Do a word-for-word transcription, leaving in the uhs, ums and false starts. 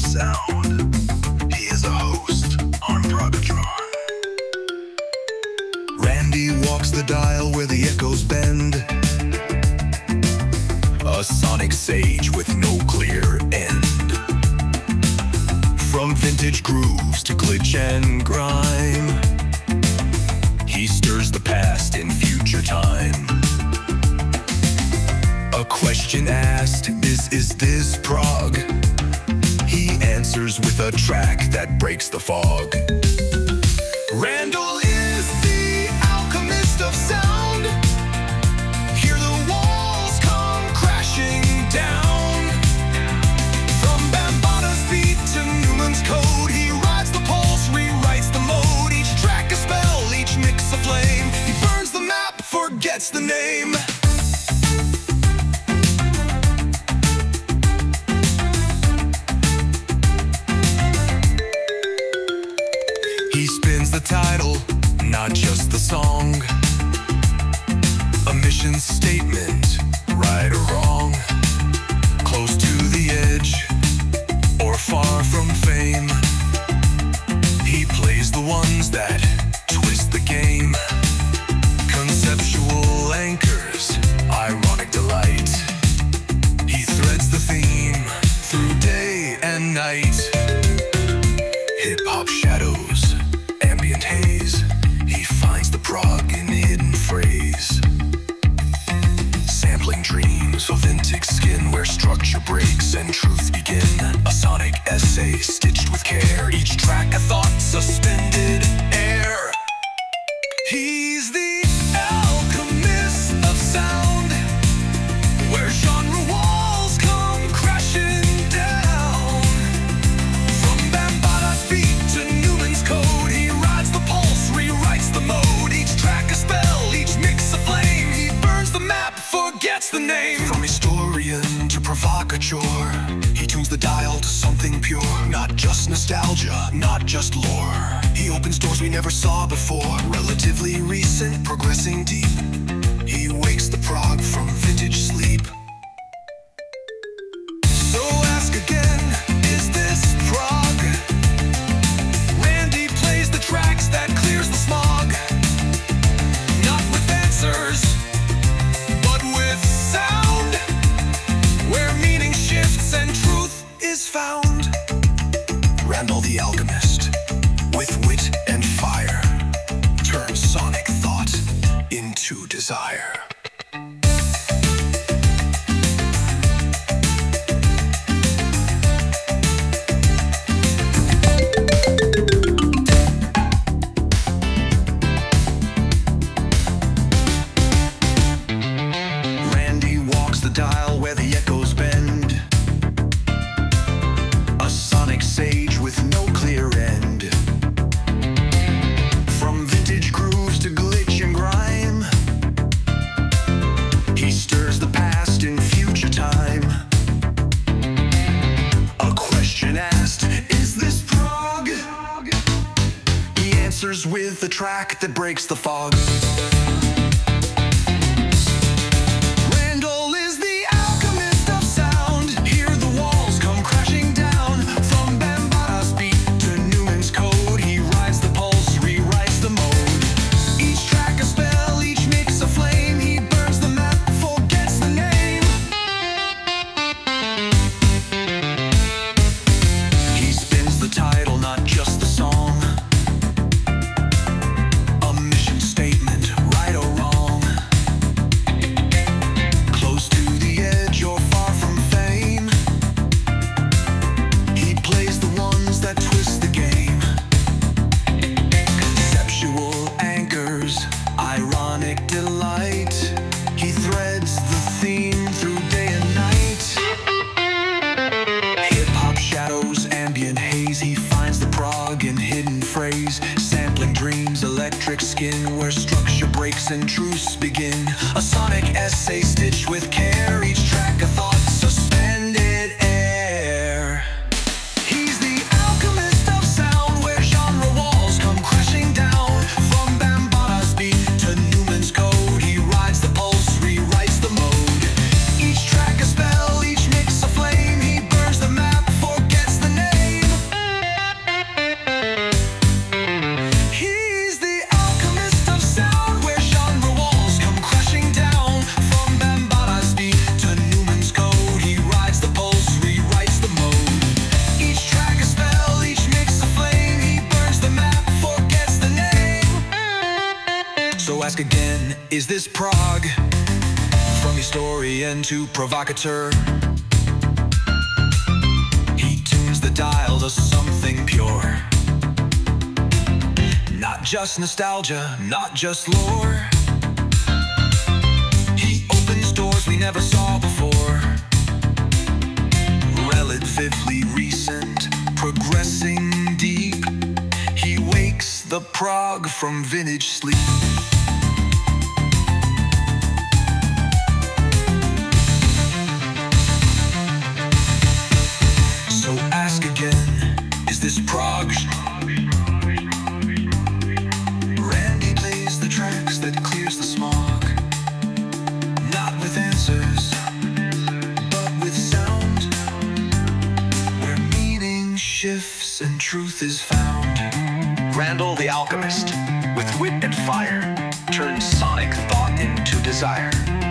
sound. He is a host on Progotron. Randy walks the dial where the echoes bend. A sonic sage with no clear end. From vintage grooves to glitch and grime, he stirs the past in future time. A question asked, is, is this prog? He answers with a track that breaks the fog. Randall is the alchemist of sound. Hear the walls come crashing down. From Bambaataa beat to Newman's code, he rides the pulse, rewrites the mode. Each track a spell, each mix a flame. He burns the map, forgets the name. He spins the title, not just the song. A mission statement, right or wrong. Close to the edge, or far from fame. He plays the ones that twist the game. Conceptual anchors, ironic delight. He threads the theme through day and night. Hip-hop shadows, ambient haze. He finds the prog in hidden phrase. Sampling dreams, authentic skin where structure breaks and truth begin. A sonic essay stitched with care. Each track a thought, suspended air. He's the alchemist of sound, where genre walls come crashing down. From Bambaataa beat to Newman's code, he rides the pulse, rewrites the mode. Each track a spell, each mix a flame. He burns the map, forgets the name. From historian to provocateur, he tunes the dial to something pure. Not just nostalgia, not just lore. He opens doors we never saw before. Relatively recent, progressing deep. He wakes the prog from vintage sleep. So ask again, is this prog? Randy plays the tracks that clears the smog. Not with answers, but with sound, where meaning shifts and truth is found. Randall the alchemist, with wit and fire, turns sonic thought into desire. Randy walks the dial where the echoes bend. A sonic sage with no clear end. From vintage grooves to glitch and grime, he stirs the past in future time. A question asked, is this prog? He answers with a track that breaks the fog. Randall is the alchemist of sound. Hear the walls come crashing down. From Bambaataa beat to Newman's code, he rides the pulse, rewrites the mode. Each track a spell, each mix a flame. He burns the map, forgets the name. He spins the title, not just the song. A mission statement, right or wrong. Close to the edge or far from fame. He plays the ones that twist the game. Conceptual anchors, ironic delight. He threads the theme through day and night. Hip-hop shadows, ambient haze. He finds the prog in hidden phrase. Sampling dreams, electric skin, where structure breaks and truths begin. A sonic essay stitched with care. Each track a thought, suspended air. He's the alchemist of sound, where genre walls come crashing down. From Bambaataa beat to Newman's code, he rides the pulse, rewrites the mode. Each track a spell, each mix a flame. He burns the map, forgets the name. ask again, is this prog? From historian to provocateur, he tunes the dial to something pure. Not just nostalgia, not just lore. He opens doors we never saw before. Relatively recent, progressing deep. He wakes the prog from vintage sleep. So ask again, is this prog? Randy plays the tracks that clears the smog. Not with answers, but with sound, where meaning shifts and truth is found. Randall the Alchemist, with wit and fire, turns sonic thought into desire.